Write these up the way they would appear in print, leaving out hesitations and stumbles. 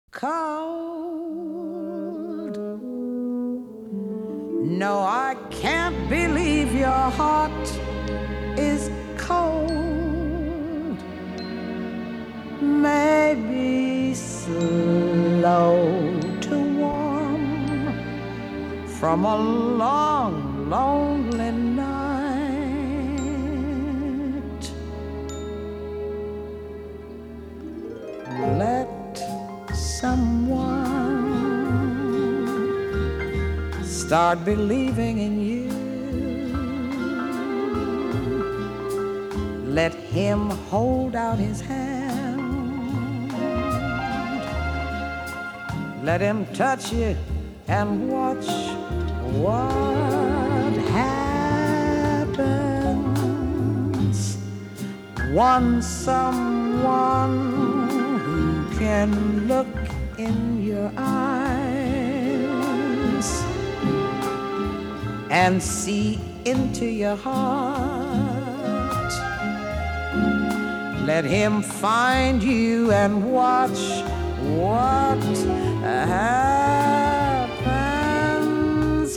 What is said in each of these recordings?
cold. No, I can't believe your heart is cold. Maybe slow to warm from a long, lonely night. Let someone start believing in you. Let him hold out his hand. Let him touch you and watch what happens. Want someone who can look in your eyes and see into your heart. Let him find you and watch what happens.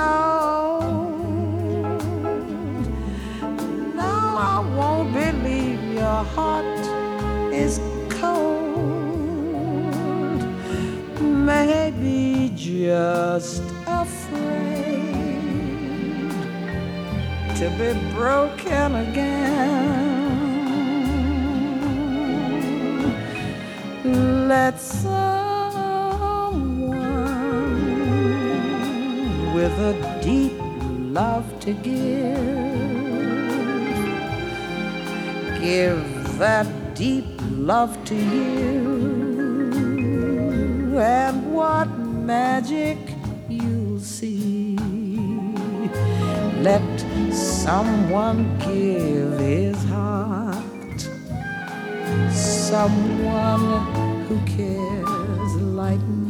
Cold. Now I won't believe your heart is cold. Maybe just afraid to be broken again. Let someone with a deep love to give that deep love to you, and what magic you'll see. Let someone give his heart, someone who cares like me.